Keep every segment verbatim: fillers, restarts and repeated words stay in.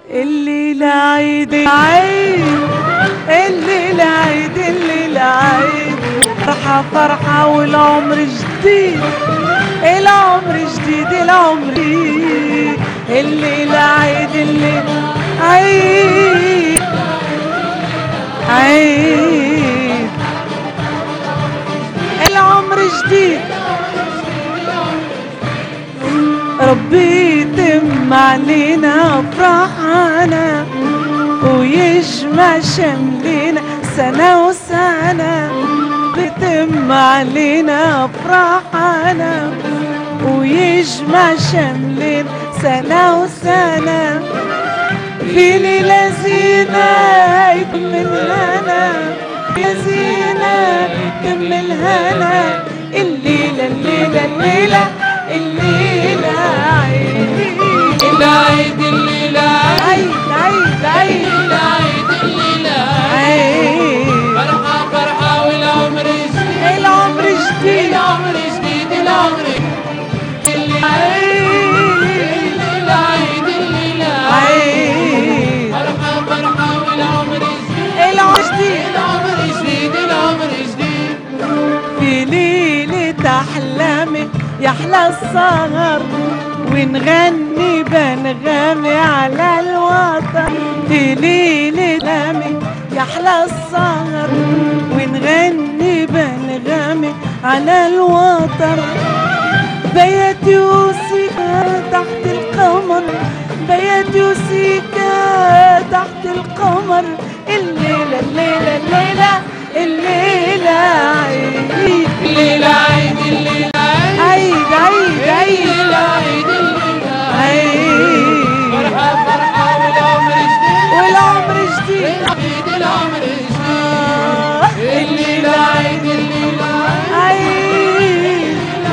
الليلة عيد عيد، الليلة عيد، الليلة عيد، فرحة فرحة والعمر جديد، العمر جديد، العمر جديد. الليلة عيد، الليلة عيد عيد، العمر جديد. ربي يتم علينا فرحنا ويجمع شملنا سنة وسنة، بيتم علينا فرحنا ويجمع شملنا سنة وسنة. في ليلة زينة يتم الهنا، يا زينة يتم الهنا. الليلة الليلة الليلة الليلة عيد، العيد الليلة عيد عيد عيد، العيد الليلة عيد، فرحة فرحة والعمر جديد، العمر جديد، العمر جديد، العمر عيد العيد الليلة عيد، فرحة فرحة والعمر جديد، العمر جديد، العمر جديد، العمر جديد. في ليلة أحلامي يحلى السهر ونغني بنغني على الوطن. في ليلة أحلامي يحلى السهر ونغني بنغني على الوطن. بيت يوسيكا تحت القمر، بيت يوسيكا تحت القمر. الليلة الليلة الليلة الليلة عيد، الليلة عيد، الليلة عيد عيد عيد العيد الليلة عيد، فرحة فرحة والعمر جديد، والعمر جديد. عيد العمر جديد. آه، الليلة عيد، الليلة عيد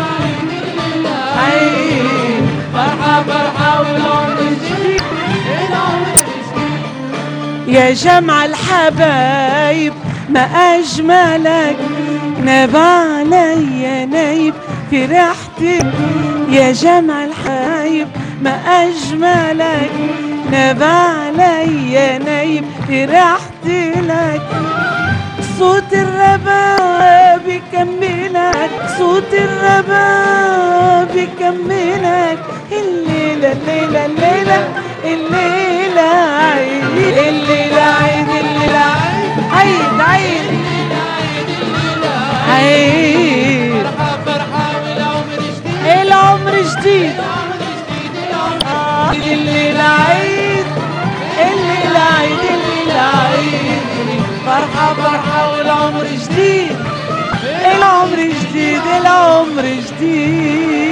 عيد، فرحة فرحة والعمر جديد، العمر جديد. يا جمع الحبايب ما أجملك، ناب عليا نايب في ريحتك. يا جمع الحبايب ما أجملك، ناب عليا نايب في ريحتك. صوت الرباب يكملك، صوت الرباب يكملك. الليلة الليلة الليلة الليلة عيد، الليلة عيد، الليلة عيد عيد عيد، فرحة فرحة والعمر جديد، العمر جديد. العمر جديد، العمر آه، الليلة عيد، الليلة عيد، الليلة عيد، فرحة فرحة والعمر جديد، العمر جديد، العمر جديد.